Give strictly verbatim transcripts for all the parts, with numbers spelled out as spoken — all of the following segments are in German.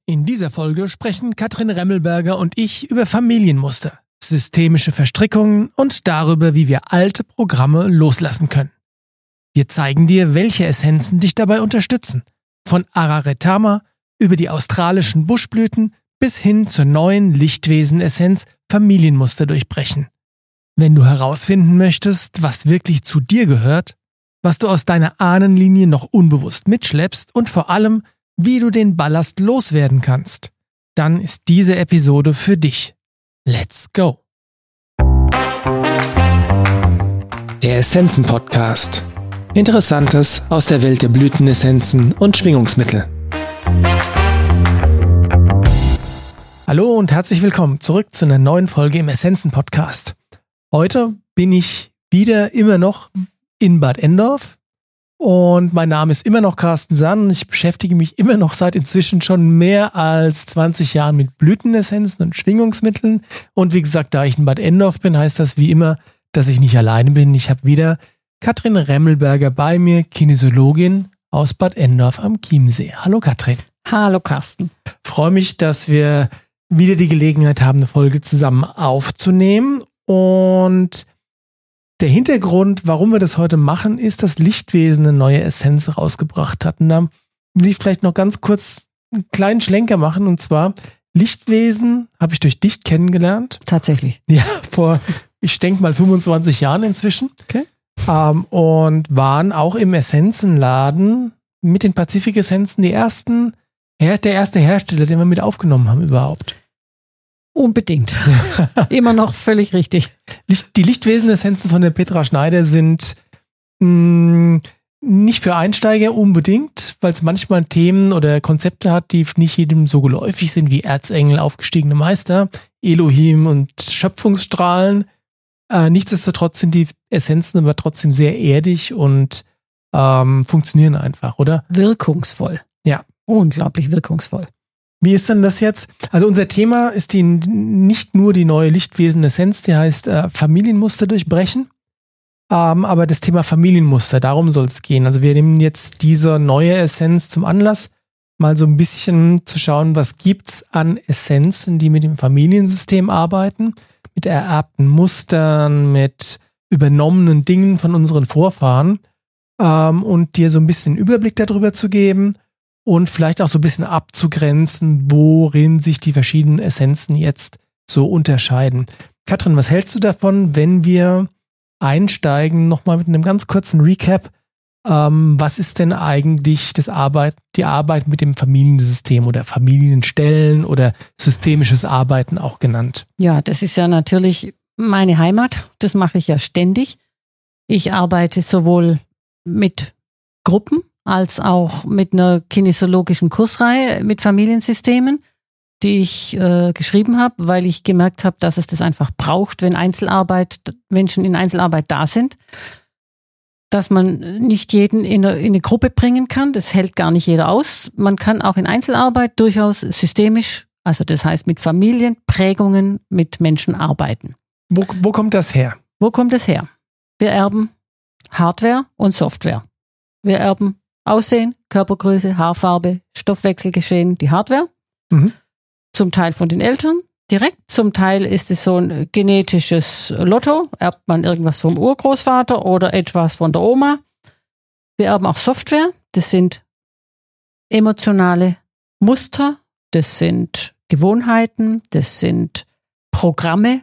In dieser Folge sprechen Katrin Remmelberger und ich über Familienmuster, systemische Verstrickungen und darüber, wie wir alte Programme loslassen können. Wir zeigen dir, welche Essenzen dich dabei unterstützen. Von Araretama über die australischen Buschblüten bis hin zur neuen Lichtwesen-Essenz Familienmuster durchbrechen. Wenn du herausfinden möchtest, was wirklich zu dir gehört, was du aus deiner Ahnenlinie noch unbewusst mitschleppst und vor allem, wie du den Ballast loswerden kannst, dann ist diese Episode für dich. Let's go! Der Essenzen-Podcast. Interessantes aus der Welt der Blütenessenzen und Schwingungsmittel. Hallo und herzlich willkommen zurück zu einer neuen Folge im Essenzen-Podcast. Heute bin ich wieder immer noch in Bad Endorf. Und mein Name ist immer noch Carsten Sann und ich beschäftige mich immer noch seit inzwischen schon mehr als zwanzig Jahren mit Blütenessenzen und Schwingungsmitteln. Und wie gesagt, da ich in Bad Endorf bin, heißt das wie immer, dass ich nicht alleine bin. Ich habe wieder Katrin Remmelberger bei mir, Kinesiologin aus Bad Endorf am Chiemsee. Hallo Katrin. Hallo Carsten. Freue mich, dass wir wieder die Gelegenheit haben, eine Folge zusammen aufzunehmen. Und der Hintergrund, warum wir das heute machen, ist, dass Lichtwesen eine neue Essenz rausgebracht hat. Und da will ich vielleicht noch ganz kurz einen kleinen Schlenker machen. Und zwar, Lichtwesen habe ich durch dich kennengelernt. Tatsächlich. Ja, vor, ich denke mal, fünfundzwanzig Jahren inzwischen. Okay. Ähm, und waren auch im Essenzenladen mit den Pazifik-Essenzen die ersten, der erste Hersteller, den wir mit aufgenommen haben überhaupt. Unbedingt. Immer noch völlig richtig. Die Lichtwesen-Essenzen von der Petra Schneider sind mh, nicht für Einsteiger unbedingt, weil es manchmal Themen oder Konzepte hat, die nicht jedem so geläufig sind wie Erzengel, aufgestiegene Meister, Elohim und Schöpfungsstrahlen. Äh, nichtsdestotrotz sind die Essenzen aber trotzdem sehr erdig und ähm, funktionieren einfach, oder? Wirkungsvoll. Ja. Unglaublich wirkungsvoll. Wie ist denn das jetzt? Also unser Thema ist die nicht nur die neue Lichtwesen-Essenz, die heißt äh, Familienmuster durchbrechen, ähm, aber das Thema Familienmuster, darum soll es gehen. Also wir nehmen jetzt diese neue Essenz zum Anlass, mal so ein bisschen zu schauen, was gibt's an Essenzen, die mit dem Familiensystem arbeiten, mit ererbten Mustern, mit übernommenen Dingen von unseren Vorfahren ähm, und dir so ein bisschen Überblick darüber zu geben. Und vielleicht auch so ein bisschen abzugrenzen, worin sich die verschiedenen Essenzen jetzt so unterscheiden. Katrin, was hältst du davon, wenn wir einsteigen, nochmal mit einem ganz kurzen Recap? Ähm, was ist denn eigentlich das Arbeit, die Arbeit mit dem Familiensystem oder Familienstellen oder systemisches Arbeiten auch genannt? Ja, das ist ja natürlich meine Heimat. Das mache ich ja ständig. Ich arbeite sowohl mit Gruppen als auch mit einer kinesiologischen Kursreihe mit Familiensystemen, die ich äh, geschrieben habe, weil ich gemerkt habe, dass es das einfach braucht, wenn Einzelarbeit, Menschen in Einzelarbeit da sind, dass man nicht jeden in eine, in eine Gruppe bringen kann. Das hält gar nicht jeder aus. Man kann auch in Einzelarbeit durchaus systemisch, also das heißt mit Familienprägungen, mit Menschen arbeiten. Wo, wo kommt das her? Wo kommt es her? Wir erben Hardware und Software. Wir erben Aussehen, Körpergröße, Haarfarbe, Stoffwechselgeschehen, die Hardware. Mhm. Zum Teil von den Eltern direkt, zum Teil ist es so ein genetisches Lotto, erbt man irgendwas vom Urgroßvater oder etwas von der Oma. Wir erben auch Software, das sind emotionale Muster, das sind Gewohnheiten, das sind Programme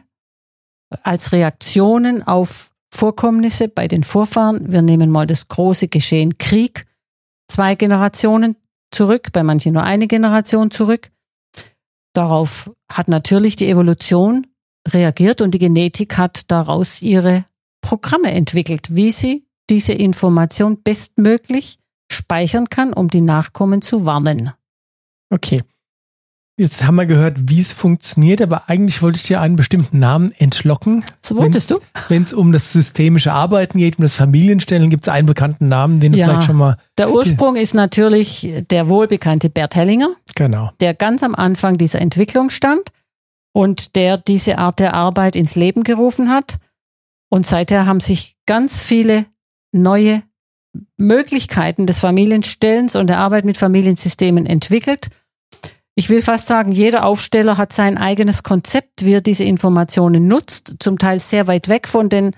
als Reaktionen auf Vorkommnisse bei den Vorfahren. Wir nehmen mal das große Geschehen Krieg, zwei Generationen zurück, bei manchen nur eine Generation zurück. Darauf hat natürlich die Evolution reagiert und die Genetik hat daraus ihre Programme entwickelt, wie sie diese Information bestmöglich speichern kann, um die Nachkommen zu warnen. Okay. Jetzt haben wir gehört, wie es funktioniert, aber eigentlich wollte ich dir einen bestimmten Namen entlocken. So wolltest du? Wenn es um das systemische Arbeiten geht, um das Familienstellen, gibt es einen bekannten Namen, den du ja, vielleicht schon mal... Der Ursprung ist natürlich der wohlbekannte Bert Hellinger, genau, der ganz am Anfang dieser Entwicklung stand und der diese Art der Arbeit ins Leben gerufen hat. Und seither haben sich ganz viele neue Möglichkeiten des Familienstellens und der Arbeit mit Familiensystemen entwickelt. Ich will fast sagen, jeder Aufsteller hat sein eigenes Konzept, wie er diese Informationen nutzt, zum Teil sehr weit weg von den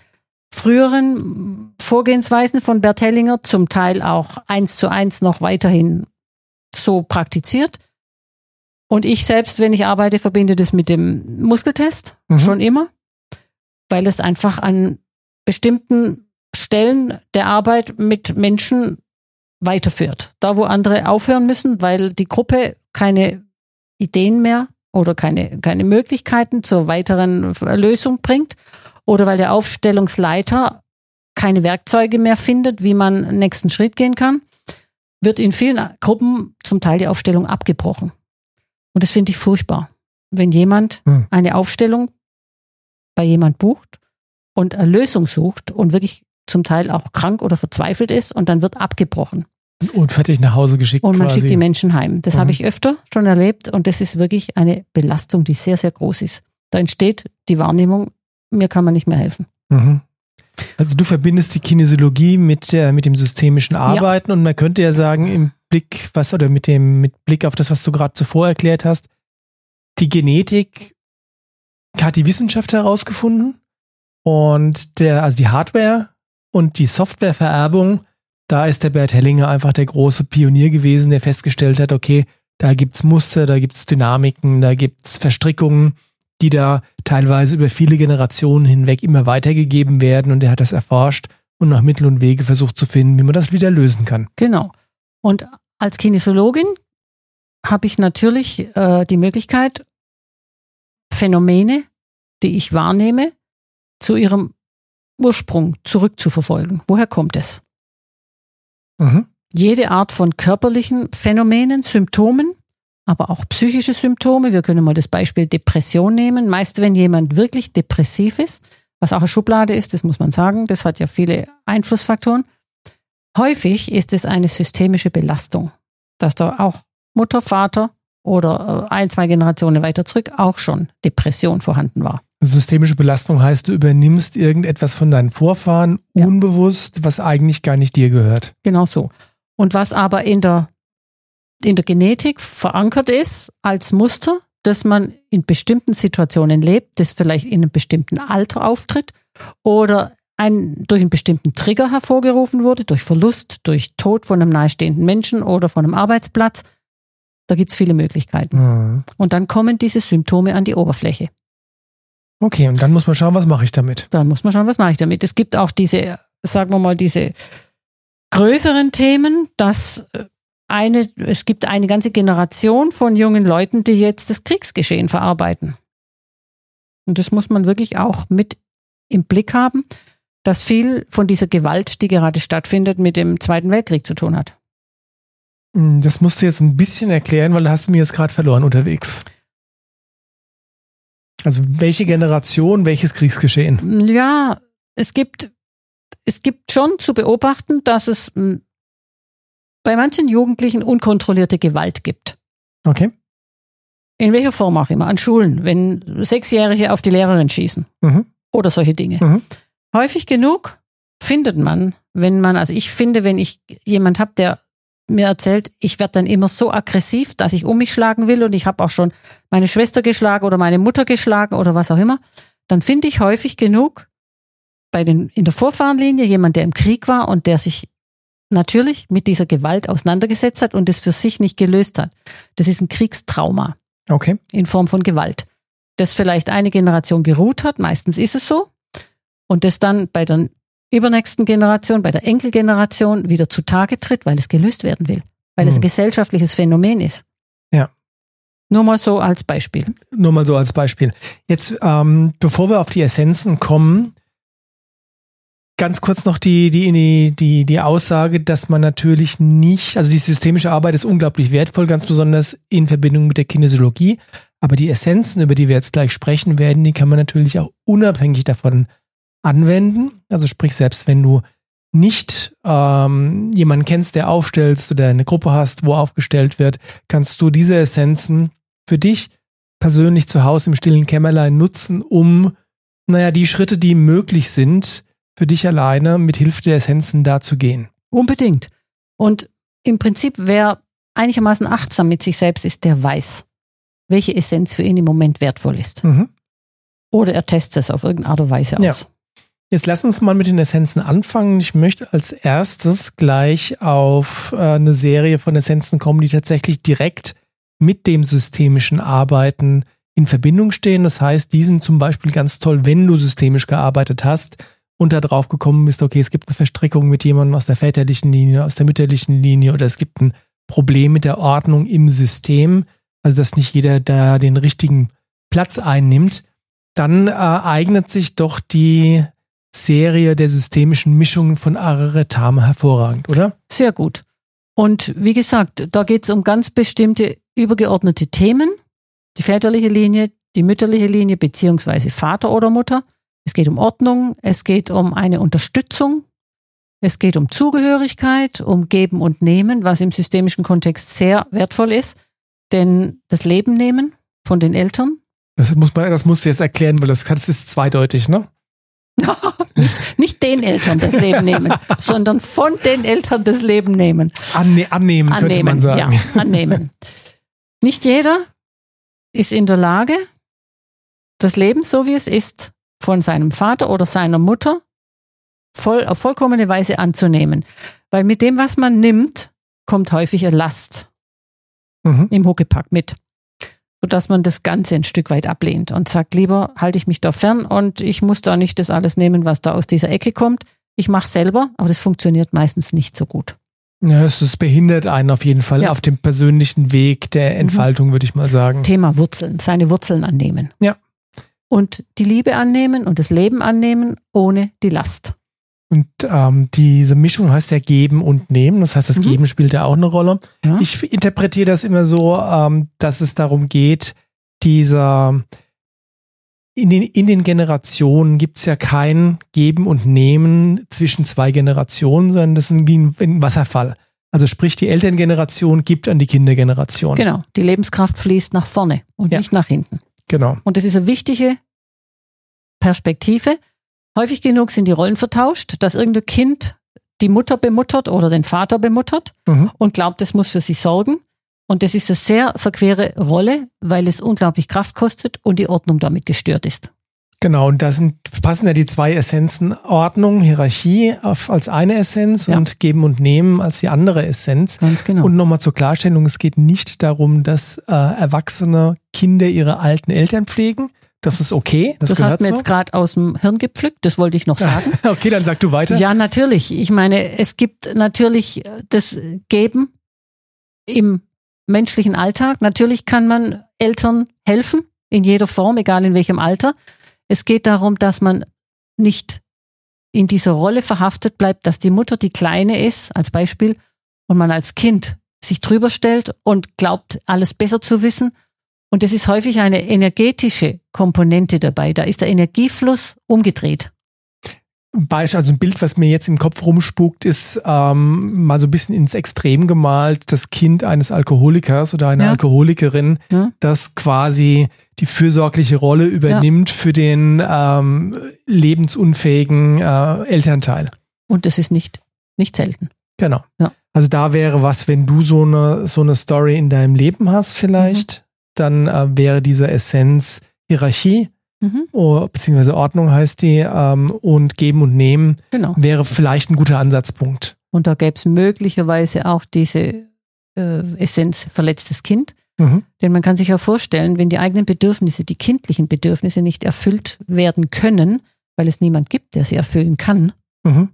früheren Vorgehensweisen von Bert Hellinger, zum Teil auch eins zu eins noch weiterhin so praktiziert. Und ich selbst, wenn ich arbeite, verbinde das mit dem Muskeltest, mhm. schon immer, weil es einfach an bestimmten Stellen der Arbeit mit Menschen weiterführt. Da, wo andere aufhören müssen, weil die Gruppe keine Ideen mehr oder keine, keine Möglichkeiten zur weiteren Lösung bringt oder weil der Aufstellungsleiter keine Werkzeuge mehr findet, wie man den nächsten Schritt gehen kann, wird in vielen Gruppen zum Teil die Aufstellung abgebrochen. Und das finde ich furchtbar, wenn jemand hm. eine Aufstellung bei jemand bucht und eine Lösung sucht und wirklich zum Teil auch krank oder verzweifelt ist und dann wird abgebrochen. Und fertig nach Hause geschickt. Und man quasi. schickt die Menschen heim. Das mhm. habe ich öfter schon erlebt und das ist wirklich eine Belastung, die sehr, sehr groß ist. Da entsteht die Wahrnehmung, mir kann man nicht mehr helfen. Mhm. Also du verbindest die Kinesiologie mit, der, mit dem systemischen Arbeiten ja. und man könnte ja sagen, im Blick, was oder mit dem mit Blick auf das, was du gerade zuvor erklärt hast, die Genetik hat die Wissenschaft herausgefunden und der, also die Hardware und die Softwarevererbung, da ist der Bert Hellinger einfach der große Pionier gewesen, der festgestellt hat, okay, da gibt's Muster, da gibt's Dynamiken, da gibt's Verstrickungen, die da teilweise über viele Generationen hinweg immer weitergegeben werden und er hat das erforscht und nach Mittel und Wege versucht zu finden, wie man das wieder lösen kann. Genau. Und als Kinesiologin habe ich natürlich äh, die Möglichkeit, Phänomene, die ich wahrnehme, zu ihrem Ursprung zurückzuverfolgen. Woher kommt es? Mhm. Jede Art von körperlichen Phänomenen, Symptomen, aber auch psychische Symptome. Wir können mal das Beispiel Depression nehmen. Meist, wenn jemand wirklich depressiv ist, was auch eine Schublade ist, das muss man sagen, das hat ja viele Einflussfaktoren. Häufig ist es eine systemische Belastung, dass da auch Mutter, Vater oder ein, zwei Generationen weiter zurück auch schon Depression vorhanden war. Systemische Belastung heißt, du übernimmst irgendetwas von deinen Vorfahren ja. unbewusst, was eigentlich gar nicht dir gehört. Genau so. Und was aber in der, in der Genetik verankert ist als Muster, dass man in bestimmten Situationen lebt, das vielleicht in einem bestimmten Alter auftritt oder ein, durch einen bestimmten Trigger hervorgerufen wurde, durch Verlust, durch Tod von einem nahestehenden Menschen oder von einem Arbeitsplatz. Da gibt es viele Möglichkeiten. Mhm. Und dann kommen diese Symptome an die Oberfläche. Okay, und dann muss man schauen, was mache ich damit? Dann muss man schauen, was mache ich damit. Es gibt auch diese, sagen wir mal, diese größeren Themen, dass eine, es gibt eine ganze Generation von jungen Leuten, die jetzt das Kriegsgeschehen verarbeiten. Und das muss man wirklich auch mit im Blick haben, dass viel von dieser Gewalt, die gerade stattfindet, mit dem Zweiten Weltkrieg zu tun hat. Das musst du jetzt ein bisschen erklären, weil da hast du mir jetzt gerade verloren unterwegs. Also welche Generation, welches Kriegsgeschehen? Ja, es gibt, es gibt schon zu beobachten, dass es bei manchen Jugendlichen unkontrollierte Gewalt gibt. Okay. In welcher Form auch immer. An Schulen, wenn Sechsjährige auf die Lehrerin schießen. Mhm. Oder solche Dinge. Mhm. Häufig genug findet man, wenn man, also ich finde, wenn ich jemand habe, der mir erzählt, ich werde dann immer so aggressiv, dass ich um mich schlagen will und ich habe auch schon meine Schwester geschlagen oder meine Mutter geschlagen oder was auch immer, dann finde ich häufig genug bei den in der Vorfahrenlinie jemand, der im Krieg war und der sich natürlich mit dieser Gewalt auseinandergesetzt hat und das für sich nicht gelöst hat. Das ist ein Kriegstrauma. Okay. In Form von Gewalt. Das vielleicht eine Generation geruht hat, meistens ist es so, und das dann bei der übernächsten Generation, bei der Enkelgeneration wieder zutage tritt, weil es gelöst werden will. Weil hm. es ein gesellschaftliches Phänomen ist. Ja. Nur mal so als Beispiel. Nur mal so als Beispiel. Jetzt, ähm, bevor wir auf die Essenzen kommen, ganz kurz noch die, die, die, die Aussage, dass man natürlich nicht, also die systemische Arbeit ist unglaublich wertvoll, ganz besonders in Verbindung mit der Kinesiologie. Aber die Essenzen, über die wir jetzt gleich sprechen werden, die kann man natürlich auch unabhängig davon anwenden. Also sprich, selbst wenn du nicht ähm, jemanden kennst, der aufstellst oder eine Gruppe hast, wo aufgestellt wird, kannst du diese Essenzen für dich persönlich zu Hause im stillen Kämmerlein nutzen, um, naja, die Schritte, die möglich sind, für dich alleine mit Hilfe der Essenzen da zu gehen. Unbedingt. Und im Prinzip, wer einigermaßen achtsam mit sich selbst ist, der weiß, welche Essenz für ihn im Moment wertvoll ist. Mhm. Oder er testet es auf irgendeine Art und Weise aus. Ja. Jetzt lass uns mal mit den Essenzen anfangen. Ich möchte als erstes gleich auf äh, eine Serie von Essenzen kommen, die tatsächlich direkt mit dem systemischen Arbeiten in Verbindung stehen. Das heißt, die sind zum Beispiel ganz toll, wenn du systemisch gearbeitet hast und da drauf gekommen bist, okay, es gibt eine Verstrickung mit jemandem aus der väterlichen Linie, aus der mütterlichen Linie oder es gibt ein Problem mit der Ordnung im System, also dass nicht jeder da den richtigen Platz einnimmt, dann äh, eignet sich doch die Serie der systemischen Mischungen von Araretama hervorragend, oder? Sehr gut. Und wie gesagt, da geht es um ganz bestimmte übergeordnete Themen. Die väterliche Linie, die mütterliche Linie, beziehungsweise Vater oder Mutter. Es geht um Ordnung, es geht um eine Unterstützung, es geht um Zugehörigkeit, um Geben und Nehmen, was im systemischen Kontext sehr wertvoll ist. Denn das Leben nehmen von den Eltern. Das muss man, das musst du jetzt erklären, weil das, das ist zweideutig, ne? nicht, nicht den Eltern das Leben nehmen, sondern von den Eltern das Leben nehmen. Anne- annehmen, annehmen, könnte man sagen. Ja, annehmen. Nicht jeder ist in der Lage, das Leben, so wie es ist, von seinem Vater oder seiner Mutter voll, auf vollkommene Weise anzunehmen. Weil mit dem, was man nimmt, kommt häufig eine Last mhm. im Huckepack mit. Sodass man das Ganze ein Stück weit ablehnt und sagt, lieber halte ich mich da fern und ich muss da nicht das alles nehmen, was da aus dieser Ecke kommt. Ich mache es selber, aber das funktioniert meistens nicht so gut. Ja, es behindert einen auf jeden Fall ja. auf dem persönlichen Weg der Entfaltung, mhm. würde ich mal sagen. Thema Wurzeln, seine Wurzeln annehmen. Ja. Und die Liebe annehmen und das Leben annehmen, ohne die Last. Und ähm, diese Mischung heißt ja Geben und Nehmen. Das heißt, das mhm. Geben spielt ja auch eine Rolle. Ja. Ich interpretiere das immer so, ähm, dass es darum geht, dieser in den, in den Generationen gibt es ja kein Geben und Nehmen zwischen zwei Generationen, sondern das ist wie ein, ein Wasserfall. Also sprich, die Elterngeneration gibt an die Kindergeneration. Genau, die Lebenskraft fließt nach vorne und ja. nicht nach hinten. Genau. Und das ist eine wichtige Perspektive. Häufig genug sind die Rollen vertauscht, dass irgendein Kind die Mutter bemuttert oder den Vater bemuttert mhm. und glaubt, es muss für sie sorgen. Und das ist eine sehr verquere Rolle, weil es unglaublich Kraft kostet und die Ordnung damit gestört ist. Genau, und da sind, passen ja die zwei Essenzen, Ordnung, Hierarchie auf, als eine Essenz ja. und Geben und Nehmen als die andere Essenz. Ganz genau. Und nochmal zur Klarstellung, es geht nicht darum, dass äh, erwachsene Kinder ihre alten Eltern pflegen. Das ist okay. Das, das hast du mir so. jetzt gerade aus dem Hirn gepflückt, das wollte ich noch sagen. Okay, dann sag du weiter. Ja, natürlich. Ich meine, es gibt natürlich das Geben im menschlichen Alltag. Natürlich kann man Eltern helfen, in jeder Form, egal in welchem Alter. Es geht darum, dass man nicht in dieser Rolle verhaftet bleibt, dass die Mutter die Kleine ist, als Beispiel, und man als Kind sich drüber stellt und glaubt, alles besser zu wissen. Und es ist häufig eine energetische Komponente dabei. Da ist der Energiefluss umgedreht. Beispiel, also ein Bild, was mir jetzt im Kopf rumspukt, ist ähm, mal so ein bisschen ins Extrem gemalt, das Kind eines Alkoholikers oder einer ja. Alkoholikerin, ja. das quasi die fürsorgliche Rolle übernimmt ja. für den ähm, lebensunfähigen äh, Elternteil. Und das ist nicht, nicht selten. Genau. Ja. Also da wäre was, wenn du so eine, so eine Story in deinem Leben hast vielleicht, mhm. dann äh, wäre diese Essenz Hierarchie, mhm. oh, beziehungsweise Ordnung heißt die, ähm, und Geben und Nehmen genau. wäre vielleicht ein guter Ansatzpunkt. Und da gäbe es möglicherweise auch diese äh, Essenz verletztes Kind. Mhm. Denn man kann sich ja vorstellen, wenn die eigenen Bedürfnisse, die kindlichen Bedürfnisse nicht erfüllt werden können, weil es niemand gibt, der sie erfüllen kann, mhm.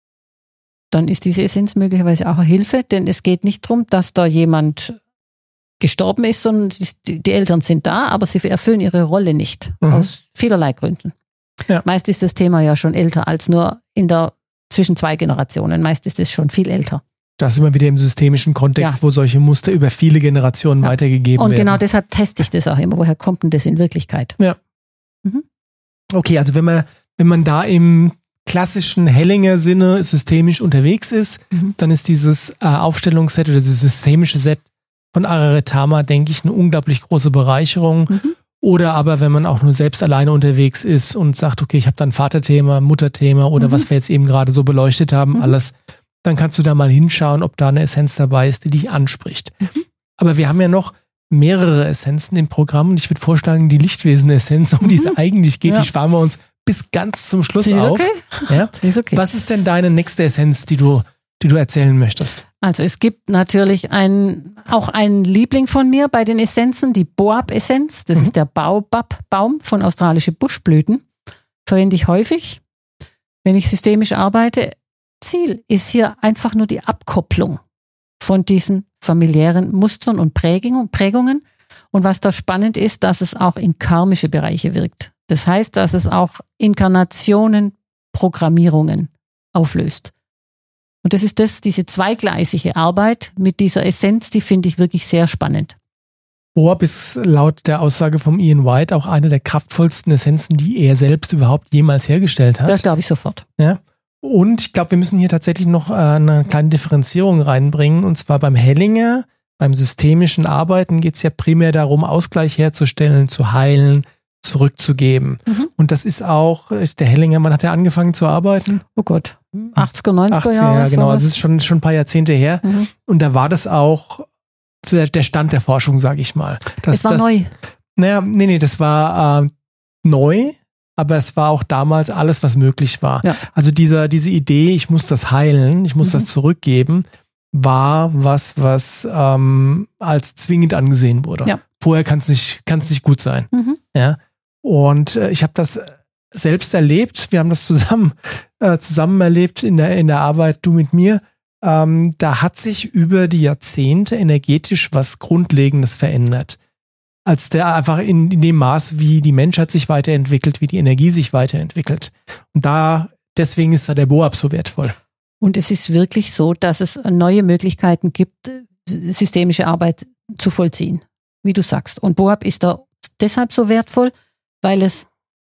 dann ist diese Essenz möglicherweise auch eine Hilfe, denn es geht nicht darum, dass da jemand gestorben ist, sondern die Eltern sind da, aber sie erfüllen ihre Rolle nicht, mhm. aus vielerlei Gründen. Ja. Meist ist das Thema ja schon älter als nur in der zwischen zwei Generationen. Meist ist es schon viel älter. Das ist immer wieder im systemischen Kontext, ja. wo solche Muster über viele Generationen ja. weitergegeben Und werden. Und genau deshalb teste ich das auch immer. Woher kommt denn das in Wirklichkeit? Ja. Mhm. Okay, also wenn man, wenn man da im klassischen Hellinger Sinne systemisch unterwegs ist, mhm. dann ist dieses äh, Aufstellungsset oder dieses systemische Set von Araretama, denke ich, eine unglaublich große Bereicherung. Mhm. Oder aber, wenn man auch nur selbst alleine unterwegs ist und sagt, okay, ich habe da ein Vaterthema, Mutterthema oder mhm. was wir jetzt eben gerade so beleuchtet haben, mhm. alles, dann kannst du da mal hinschauen, ob da eine Essenz dabei ist, die dich anspricht. Mhm. Aber wir haben ja noch mehrere Essenzen im Programm und ich würde vorschlagen, die Lichtwesen-Essenz, um die es eigentlich geht, ja. die sparen wir uns bis ganz zum Schluss ist auf. Okay. Ja? Ist okay. Was ist denn deine nächste Essenz, die du, die du erzählen möchtest? Also es gibt natürlich ein, auch einen Liebling von mir bei den Essenzen, die Boab-Essenz. Das mhm. ist der Baobab-Baum von australischen Buschblüten. Verwende ich häufig, wenn ich systemisch arbeite. Ziel ist hier einfach nur die Abkopplung von diesen familiären Mustern und Prägungen. Und was da spannend ist, dass es auch in karmische Bereiche wirkt. Das heißt, dass es auch Inkarnationen, Programmierungen auflöst. Und das ist das, diese zweigleisige Arbeit mit dieser Essenz, die finde ich wirklich sehr spannend. Boab ist laut der Aussage von Ian White auch eine der kraftvollsten Essenzen, die er selbst überhaupt jemals hergestellt hat. Das glaube ich sofort. Ja. Und ich glaube, wir müssen hier tatsächlich noch eine kleine Differenzierung reinbringen. Und zwar beim Hellinger, beim systemischen Arbeiten geht es ja primär darum, Ausgleich herzustellen, zu heilen, zurückzugeben. Mhm. Und das ist auch, der Hellinger, man hat ja angefangen zu arbeiten. Oh Gott, achtziger, neunziger Jahre. Ja, genau, das ist schon, schon ein paar Jahrzehnte her. Mhm. Und da war das auch der, der Stand der Forschung, sage ich mal. Das, es war das, neu. Naja, nee, nee, das war äh, neu, aber es war auch damals alles, was möglich war. Ja. Also dieser, diese Idee, ich muss das heilen, ich muss mhm. das zurückgeben, war was, was ähm, als zwingend angesehen wurde. Ja. Vorher kann es nicht, kann es nicht gut sein. Mhm. Ja. Und äh, ich habe das selbst erlebt. Wir haben das zusammen, äh, zusammen erlebt in der, in der Arbeit, du mit mir. Ähm, da hat sich über die Jahrzehnte energetisch was Grundlegendes verändert. Als der einfach in, in dem Maß, wie die Menschheit sich weiterentwickelt, wie die Energie sich weiterentwickelt. Und da, deswegen ist da der Boab so wertvoll. Und es ist wirklich so, dass es neue Möglichkeiten gibt, systemische Arbeit zu vollziehen, wie du sagst. Und Boab ist da deshalb so wertvoll, weil es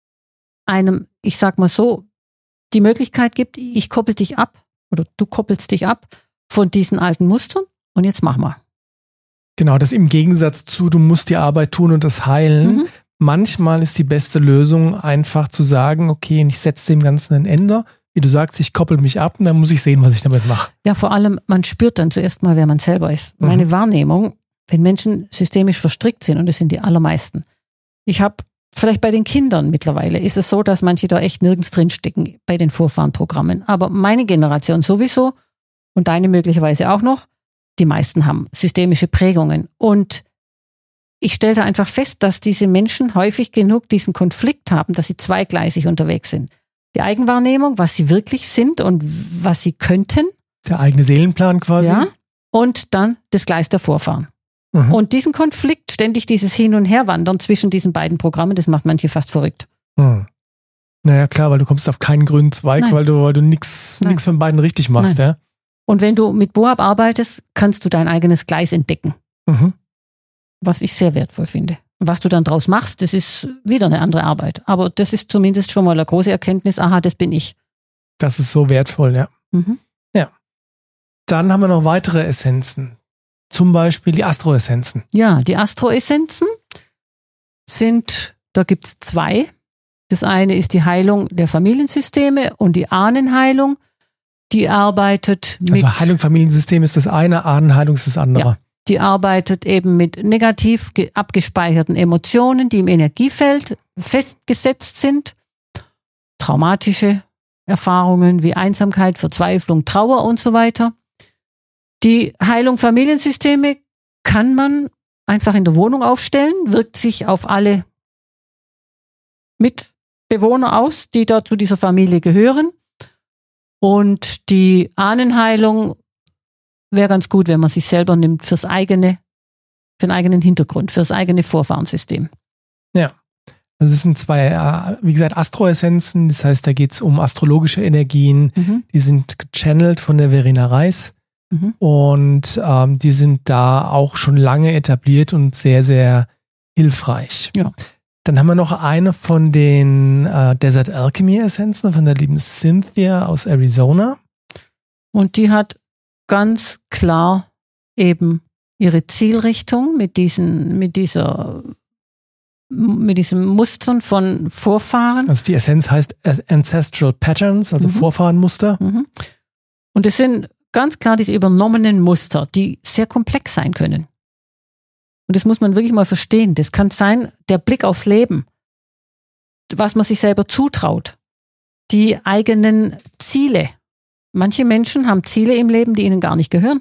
einem, ich sag mal so, die Möglichkeit gibt, ich koppel dich ab oder du koppelst dich ab von diesen alten Mustern und jetzt mach mal. Genau, das im Gegensatz zu, du musst die Arbeit tun und das heilen. Mhm. Manchmal ist die beste Lösung einfach zu sagen, okay, ich setze dem Ganzen ein Ende. Wie du sagst, ich koppel mich ab und dann muss ich sehen, was ich damit mache. Ja, vor allem, man spürt dann zuerst mal, wer man selber ist. Mhm. Meine Wahrnehmung, wenn Menschen systemisch verstrickt sind, und das sind die allermeisten. Ich habe vielleicht bei den Kindern mittlerweile ist es so, dass manche da echt nirgends drinstecken bei den Vorfahrenprogrammen. Aber meine Generation sowieso und deine möglicherweise auch noch, die meisten haben systemische Prägungen. Und ich stelle da einfach fest, dass diese Menschen häufig genug diesen Konflikt haben, dass sie zweigleisig unterwegs sind. Die Eigenwahrnehmung, was sie wirklich sind und was sie könnten. Der eigene Seelenplan quasi. Ja. Und dann das Gleis der Vorfahren. Mhm. Und diesen Konflikt, ständig dieses Hin- und Herwandern zwischen diesen beiden Programmen, das macht manche fast verrückt. Mhm. Naja, klar, weil du kommst auf keinen grünen Zweig, Nein. weil du, weil du nichts nix von beiden richtig machst. Ja? Und wenn du mit Boab arbeitest, kannst du dein eigenes Gleis entdecken. Mhm. Was ich sehr wertvoll finde. Und was du dann draus machst, das ist wieder eine andere Arbeit. Aber das ist zumindest schon mal eine große Erkenntnis, aha, das bin ich. Das ist so wertvoll, ja. Mhm. Ja. Dann haben wir noch weitere Essenzen. Zum Beispiel die Astroessenzen. Ja, die Astroessenzen sind, da gibt es zwei. Das eine ist die Heilung der Familiensysteme und die Ahnenheilung. Die arbeitet mit... Also Heilung Familiensystem ist das eine, Ahnenheilung ist das andere. Ja, die arbeitet eben mit negativ abgespeicherten Emotionen, die im Energiefeld festgesetzt sind. Traumatische Erfahrungen wie Einsamkeit, Verzweiflung, Trauer und so weiter. Die Heilung Familiensysteme kann man einfach in der Wohnung aufstellen, wirkt sich auf alle Mitbewohner aus, die da zu dieser Familie gehören. Und die Ahnenheilung wäre ganz gut, wenn man sich selber nimmt fürs eigene, für den eigenen Hintergrund, fürs eigene Vorfahrensystem. Ja, also das sind zwei, wie gesagt, Astroessenzen, das heißt, da geht es um astrologische Energien, mhm. die sind gechannelt von der Verena Reis. Mhm. Und ähm, die sind da auch schon lange etabliert und sehr, sehr hilfreich. Ja. Dann haben wir noch eine von den äh, Desert Alchemy Essenzen von der lieben Cynthia aus Arizona. Und die hat ganz klar eben ihre Zielrichtung mit diesen, mit dieser, mit diesen Mustern von Vorfahren. Also die Essenz heißt Ancestral Patterns, also mhm. Vorfahrenmuster. Mhm. Und es sind ganz klar diese übernommenen Muster, die sehr komplex sein können. Und das muss man wirklich mal verstehen. Das kann sein, der Blick aufs Leben, was man sich selber zutraut, die eigenen Ziele. Manche Menschen haben Ziele im Leben, die ihnen gar nicht gehören.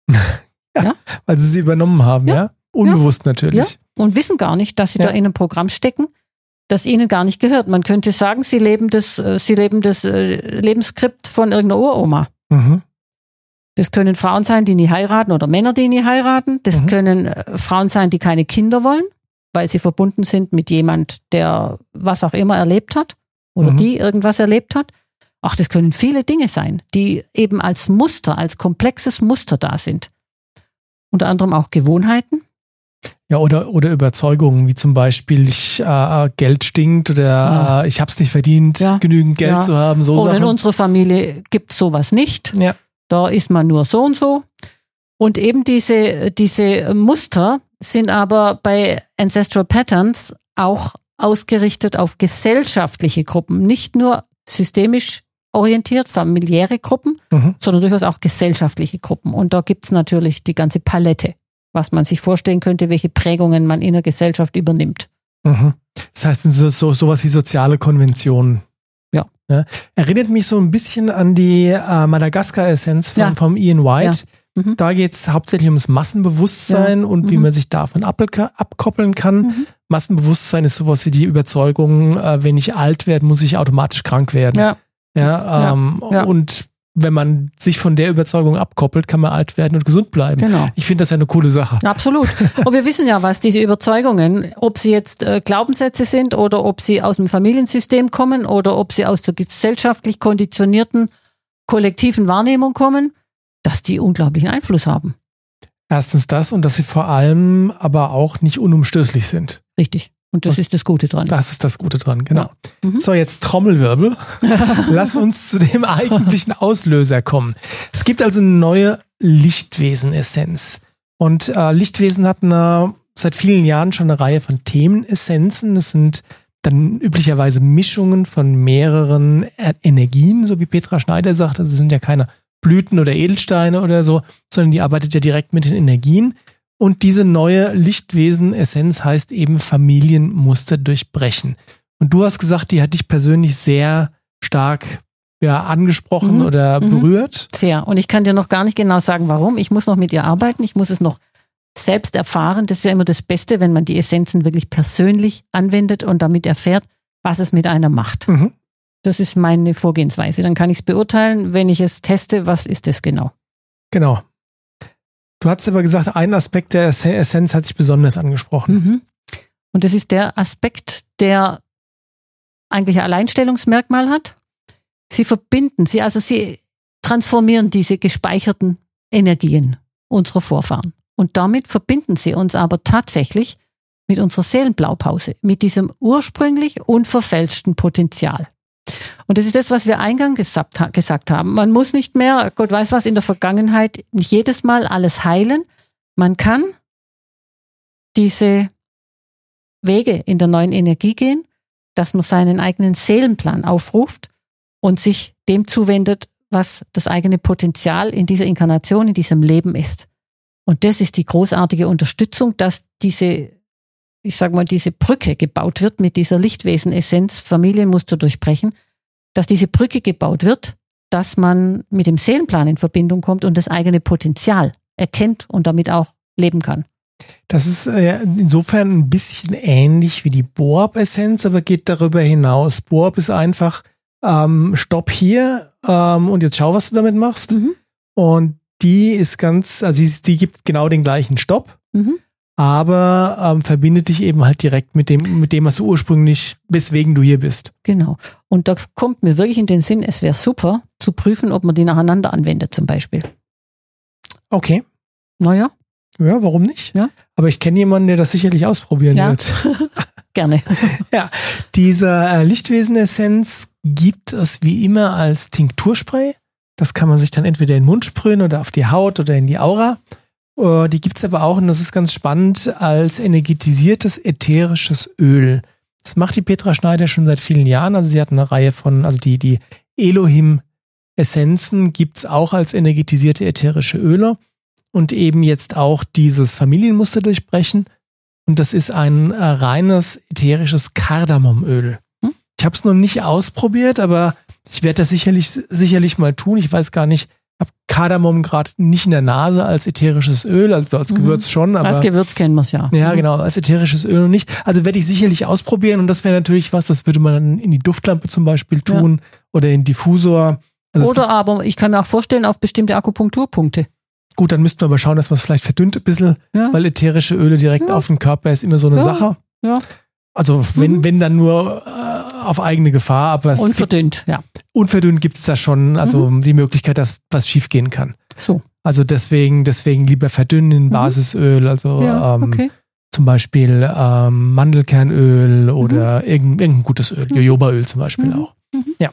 ja, ja, weil sie sie übernommen haben, ja? ja? Unbewusst ja. natürlich. Ja. Und wissen gar nicht, dass sie ja. da in einem Programm stecken, das ihnen gar nicht gehört. Man könnte sagen, sie leben das, sie leben das Lebensskript von irgendeiner Uroma. Mhm. Das können Frauen sein, die nie heiraten oder Männer, die nie heiraten. Das mhm. können Frauen sein, die keine Kinder wollen, weil sie verbunden sind mit jemand, der was auch immer erlebt hat oder mhm. die irgendwas erlebt hat. Ach, das können viele Dinge sein, die eben als Muster, als komplexes Muster da sind. Unter anderem auch Gewohnheiten. Ja, oder, oder Überzeugungen, wie zum Beispiel, ich, äh, Geld stinkt oder ja. äh, ich habe es nicht verdient, ja. genügend Geld ja. zu haben. So oder Sachen. In unserer Familie gibt es sowas nicht. Ja. Da ist man nur so und so. Und eben diese, diese Muster sind aber bei Ancestral Patterns auch ausgerichtet auf gesellschaftliche Gruppen. Nicht nur systemisch orientiert, familiäre Gruppen, mhm. sondern durchaus auch gesellschaftliche Gruppen. Und da gibt es natürlich die ganze Palette, was man sich vorstellen könnte, welche Prägungen man in der Gesellschaft übernimmt. Mhm. Das heißt, so, so sowas wie soziale Konventionen. Ja. ja. Erinnert mich so ein bisschen an die äh, Madagaskar-Essenz von, ja. vom Ian White. Ja. Mhm. Da geht es hauptsächlich ums Massenbewusstsein ja. und mhm. wie man sich davon ab- abkoppeln kann. Mhm. Massenbewusstsein ist sowas wie die Überzeugung, äh, wenn ich alt werde, muss ich automatisch krank werden. Ja. Ja, ähm, ja. Und wenn man sich von der Überzeugung abkoppelt, kann man alt werden und gesund bleiben. Genau. Ich finde das ja eine coole Sache. Absolut. Und wir wissen ja, was diese Überzeugungen, ob sie jetzt äh, Glaubenssätze sind oder ob sie aus dem Familiensystem kommen oder ob sie aus der gesellschaftlich konditionierten kollektiven Wahrnehmung kommen, dass die unglaublichen Einfluss haben. Erstens das und dass sie vor allem aber auch nicht unumstößlich sind. Richtig. Und das ist das Gute dran. Das ist das Gute dran, genau. Ja. Mhm. So, jetzt Trommelwirbel. Lass uns zu dem eigentlichen Auslöser kommen. Es gibt also eine neue Lichtwesen-Essenz. Und äh, Lichtwesen hatten äh, seit vielen Jahren schon eine Reihe von Themenessenzen. Das sind dann üblicherweise Mischungen von mehreren Energien, so wie Petra Schneider sagt. Also es sind ja keine Blüten oder Edelsteine oder so, sondern die arbeitet ja direkt mit den Energien. Und diese neue Lichtwesen-Essenz heißt eben Familienmuster durchbrechen. Und du hast gesagt, die hat dich persönlich sehr stark ja, angesprochen mhm. oder berührt. Sehr. Und ich kann dir noch gar nicht genau sagen, warum. Ich muss noch mit ihr arbeiten. Ich muss es noch selbst erfahren. Das ist ja immer das Beste, wenn man die Essenzen wirklich persönlich anwendet und damit erfährt, was es mit einer macht. Mhm. Das ist meine Vorgehensweise. Dann kann ich es beurteilen, wenn ich es teste, was ist das genau. Genau. Du hast aber gesagt, ein Aspekt der Essenz hat dich besonders angesprochen. Mhm. Und das ist der Aspekt, der eigentlich ein Alleinstellungsmerkmal hat. Sie verbinden, sie also sie transformieren diese gespeicherten Energien unserer Vorfahren. Und damit verbinden sie uns aber tatsächlich mit unserer Seelenblaupause, mit diesem ursprünglich unverfälschten Potenzial. Und das ist das, was wir eingangs gesagt, gesagt haben. Man muss nicht mehr, Gott weiß was, in der Vergangenheit nicht jedes Mal alles heilen. Man kann diese Wege in der neuen Energie gehen, dass man seinen eigenen Seelenplan aufruft und sich dem zuwendet, was das eigene Potenzial in dieser Inkarnation, in diesem Leben ist. Und das ist die großartige Unterstützung, dass diese, ich sag mal, diese Brücke gebaut wird mit dieser Lichtwesen-Essenz, Familienmuster durchbrechen, dass diese Brücke gebaut wird, dass man mit dem Seelenplan in Verbindung kommt und das eigene Potenzial erkennt und damit auch leben kann. Das ist äh, insofern ein bisschen ähnlich wie die Boab-Essenz, aber geht darüber hinaus. Boab ist einfach ähm, Stopp hier ähm, und jetzt schau, was du damit machst. Mhm. Und die ist ganz, also die, die gibt genau den gleichen Stopp. Mhm. Aber ähm, verbindet dich eben halt direkt mit dem, mit dem, was du ursprünglich, weswegen du hier bist. Genau. Und da kommt mir wirklich in den Sinn, es wäre super zu prüfen, ob man die nacheinander anwendet zum Beispiel. Okay. Naja. Ja, warum nicht? Ja. Aber ich kenne jemanden, der das sicherlich ausprobieren ja. wird. Gerne. Ja, diese äh, Lichtwesen-Essenz gibt es wie immer als Tinkturspray. Das kann man sich dann entweder in den Mund sprühen oder auf die Haut oder in die Aura. Die gibt es aber auch, und das ist ganz spannend, als energetisiertes ätherisches Öl. Das macht die Petra Schneider schon seit vielen Jahren. Also sie hat eine Reihe von, also die, die Elohim-Essenzen gibt es auch als energetisierte ätherische Öle. und eben jetzt auch dieses Familienmuster durchbrechen. Und das ist ein äh, reines ätherisches Kardamomöl. Hm? Ich habe es noch nicht ausprobiert, aber ich werde das sicherlich, sicherlich mal tun. Ich weiß gar nicht, ich habe Kardamom gerade nicht in der Nase als ätherisches Öl, also als mhm. Gewürz schon. Aber, als Gewürz kennen wir es ja. Ja, genau, als ätherisches Öl noch nicht. Also werde ich sicherlich ausprobieren und das wäre natürlich was, das würde man dann in die Duftlampe zum Beispiel tun ja. oder in Diffusor. Also oder aber, ich kann mir auch vorstellen, auf bestimmte Akupunkturpunkte. Gut, dann müssten wir aber schauen, dass man es vielleicht verdünnt ein bisschen, ja. weil ätherische Öle direkt ja. auf den Körper ist immer so eine ja. Sache. Ja. Also wenn, mhm. wenn dann nur äh, auf eigene Gefahr. Aber es unverdünnt, gibt, ja. Unverdünnt gibt es da schon, also mhm. die Möglichkeit, dass was schief gehen kann. So. Also deswegen, deswegen lieber verdünnen in mhm. Basisöl, also ja, ähm, okay. zum Beispiel ähm, Mandelkernöl oder mhm. irgendein, irgendein gutes Öl, mhm. Jojobaöl zum Beispiel mhm. auch. Mhm. Ja.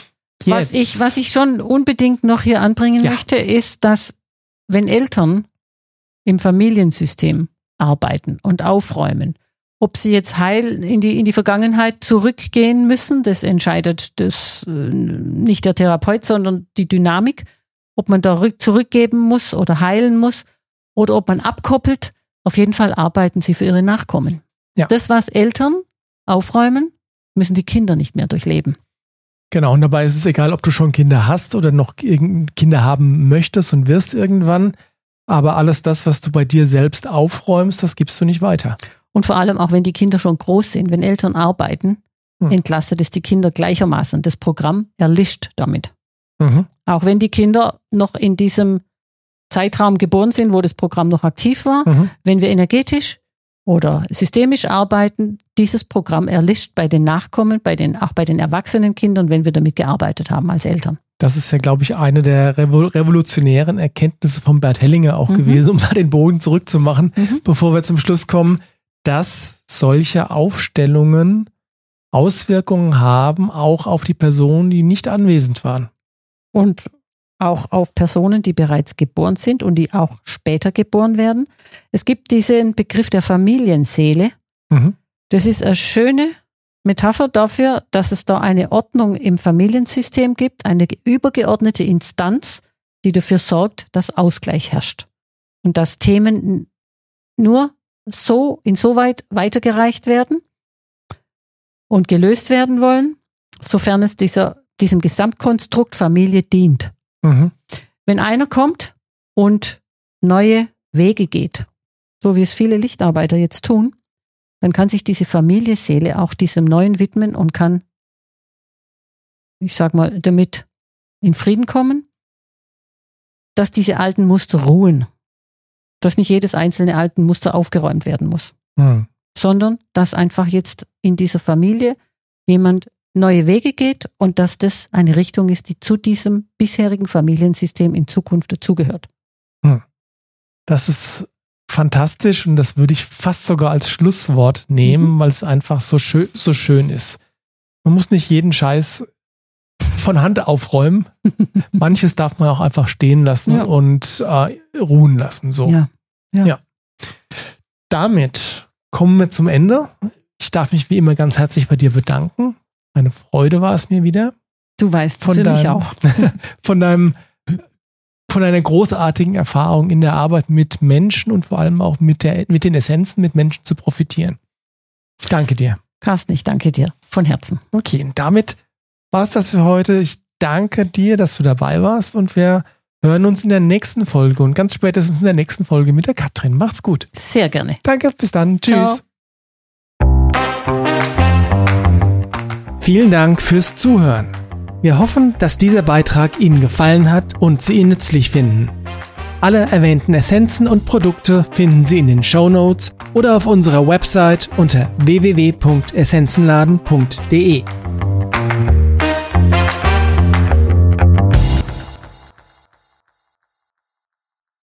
Was ich, was ich schon unbedingt noch hier anbringen ja. möchte, ist, dass wenn Eltern im Familiensystem arbeiten und aufräumen, ob sie jetzt heil in die, in die Vergangenheit zurückgehen müssen, das entscheidet das, nicht der Therapeut, sondern die Dynamik, ob man da zurückgeben muss oder heilen muss oder ob man abkoppelt. Auf jeden Fall arbeiten sie für ihre Nachkommen. Ja. Das, was Eltern aufräumen, müssen die Kinder nicht mehr durchleben. Genau, und dabei ist es egal, ob du schon Kinder hast oder noch Kinder haben möchtest und wirst irgendwann. Aber alles das, was du bei dir selbst aufräumst, das gibst du nicht weiter. Und vor allem auch, wenn die Kinder schon groß sind, wenn Eltern arbeiten, hm. entlastet es die Kinder gleichermaßen. Das Programm erlischt damit. Mhm. Auch wenn die Kinder noch in diesem Zeitraum geboren sind, wo das Programm noch aktiv war, mhm. wenn wir energetisch oder systemisch arbeiten, dieses Programm erlischt bei den Nachkommen, bei den, auch bei den erwachsenen Kindern, wenn wir damit gearbeitet haben als Eltern. Das ist ja, glaube ich, eine der revolutionären Erkenntnisse von Bert Hellinger auch mhm. gewesen, um da den Bogen zurückzumachen, mhm. bevor wir zum Schluss kommen, dass solche Aufstellungen Auswirkungen haben, auch auf die Personen, die nicht anwesend waren. Und auch auf Personen, die bereits geboren sind und die auch später geboren werden. Es gibt diesen Begriff der Familienseele. Mhm. Das ist eine schöne Metapher dafür, dass es da eine Ordnung im Familiensystem gibt, eine übergeordnete Instanz, die dafür sorgt, dass Ausgleich herrscht. Und dass Themen nur so, insoweit weitergereicht werden und gelöst werden wollen, sofern es dieser, diesem Gesamtkonstrukt Familie dient. Mhm. Wenn einer kommt und neue Wege geht, so wie es viele Lichtarbeiter jetzt tun, dann kann sich diese Familienseele auch diesem Neuen widmen und kann, ich sag mal, damit in Frieden kommen, dass diese alten Muster ruhen. Dass nicht jedes einzelne alten Muster aufgeräumt werden muss. Mhm. Sondern dass einfach jetzt in dieser Familie jemand neue Wege geht und dass das eine Richtung ist, die zu diesem bisherigen Familiensystem in Zukunft dazugehört. Mhm. Das ist fantastisch und das würde ich fast sogar als Schlusswort nehmen, mhm. weil es einfach so schön, so schön ist. Man muss nicht jeden Scheiß von Hand aufräumen. Manches darf man auch einfach stehen lassen ja. und äh, ruhen lassen. So. Ja. Ja. ja. Damit kommen wir zum Ende. Ich darf mich wie immer ganz herzlich bei dir bedanken. Eine Freude war es mir wieder. Du weißt, von für deinem, mich auch. von deinem von einer großartigen Erfahrung in der Arbeit mit Menschen und vor allem auch mit, der, mit den Essenzen, mit Menschen zu profitieren. Ich danke dir. Carsten, ich danke dir von Herzen. Okay, und damit war es das für heute. Ich danke dir, dass du dabei warst und wir hören uns in der nächsten Folge und ganz spätestens in der nächsten Folge mit der Katrin. Macht's gut. Sehr gerne. Danke, bis dann. Tschüss. Ciao. Vielen Dank fürs Zuhören. Wir hoffen, dass dieser Beitrag Ihnen gefallen hat und Sie ihn nützlich finden. Alle erwähnten Essenzen und Produkte finden Sie in den Shownotes oder auf unserer Website unter w w w punkt essenzenladen punkt d e.